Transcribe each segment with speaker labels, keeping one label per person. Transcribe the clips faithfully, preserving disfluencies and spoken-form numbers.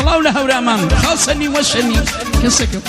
Speaker 1: طلعوا له ورامان خاصني وشني كسكم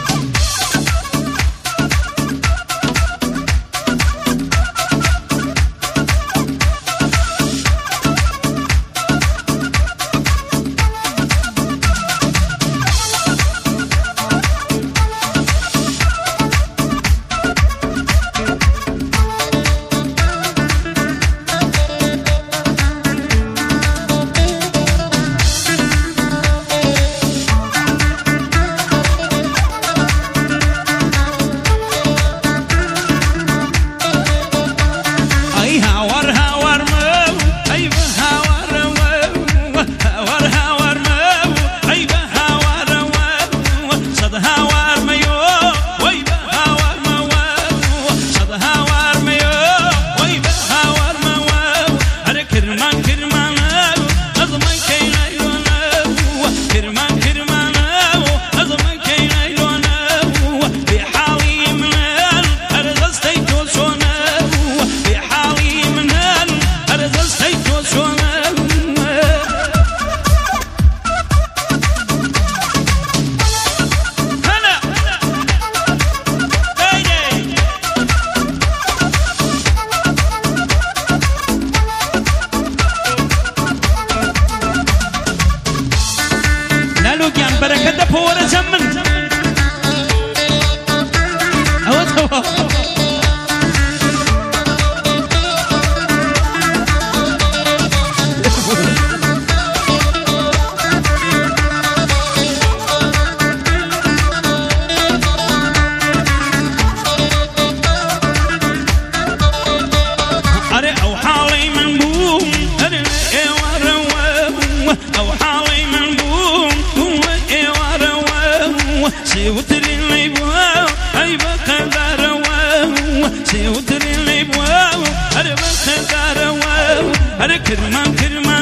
Speaker 1: كرمان كرمان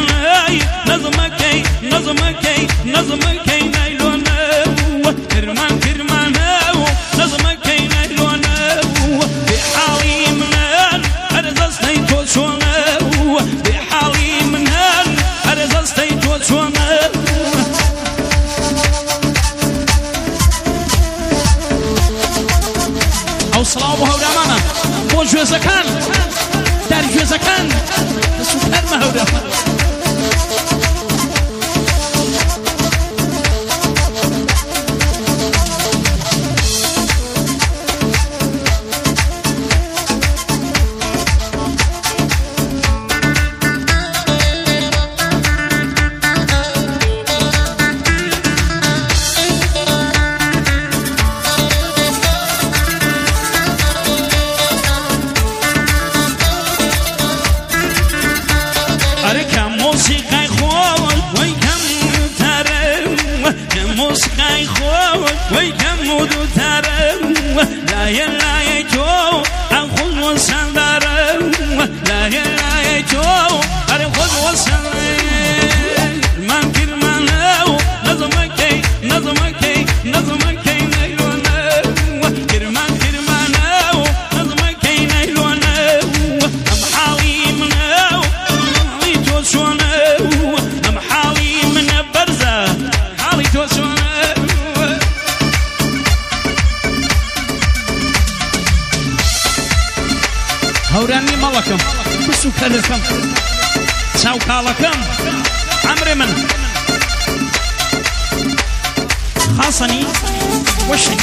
Speaker 1: نظمك نظمك نظمك نايلونا كرمان كرمان نظمك نايلونا بحالي منان أرزستي توشونا بحالي منان أرزستي توشونا أو صلاة وهودا مانا بوجه زكان درجه زكان سوپر مهودا لا لا يجو أخذ وسندر لا لا يجو أخذ وسندر من كرمان نظمك نظمك نظمك نيلونا كرمان كرمان نظمك نيلونا أم حالي من حالي توشونا أم حالي من برزة حالي توشونا هوراني ملكم بسو كلكم ساو كالكم عمري من خاصني وشني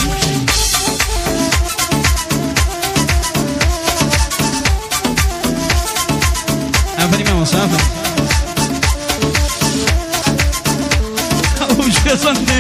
Speaker 1: أفري ما وصافة وش يصنع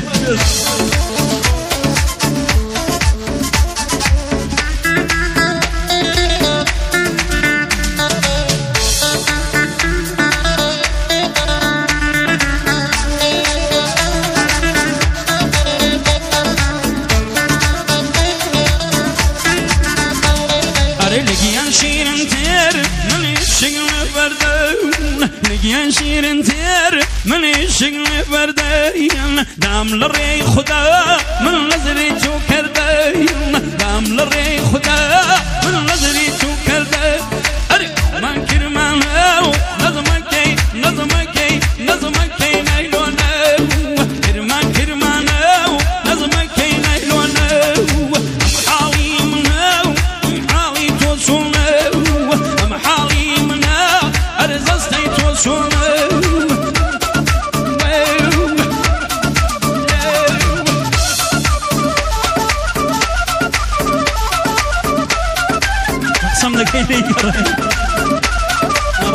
Speaker 1: يا شيرين تير من الشغل بردين دام لري خدا من نظري توكر دين دام لري خدا من نظري توكر دين أري ما كرمان نظمك نظمك نظمك نايلونا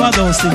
Speaker 1: دوستي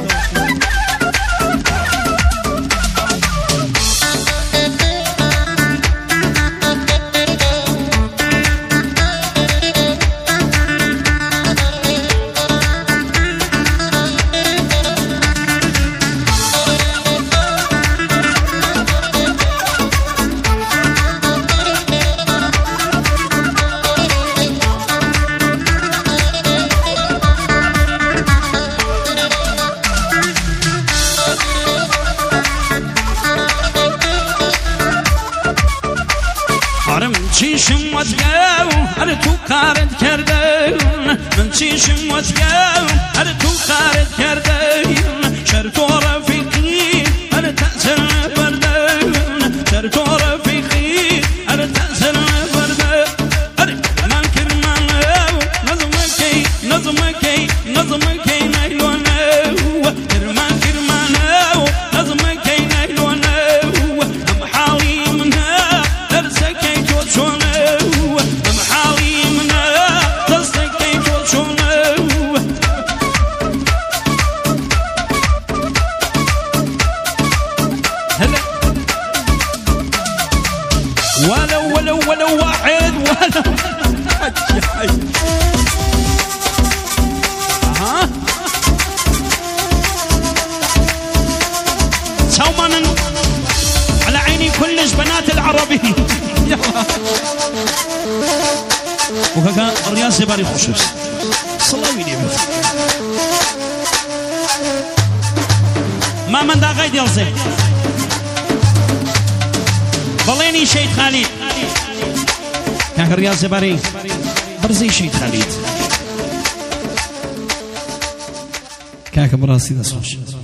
Speaker 1: چیشم وزگاو هر تو کارت کرده من چیشم وزگاو هر تو کارت کرده شرط و رفیقی هر تأثیر برده شرط و رفیقی هر تأثیر برده هر من کرمانه نظمکی نظمکی نظمکی نیلونه هر من کرمانه نظمکی نیلونه هم حالی منها درسکی ولو ولو ولو واحد ولو حي حي ها سومنا على عيني كلش بنات العربي يلا وكذا الرياض زباري خصوص صلاويني ما من دا غيد يلزي بليني شيد خالد كاك الرياض زباري برزي شيد خالد كاك براسي دسوش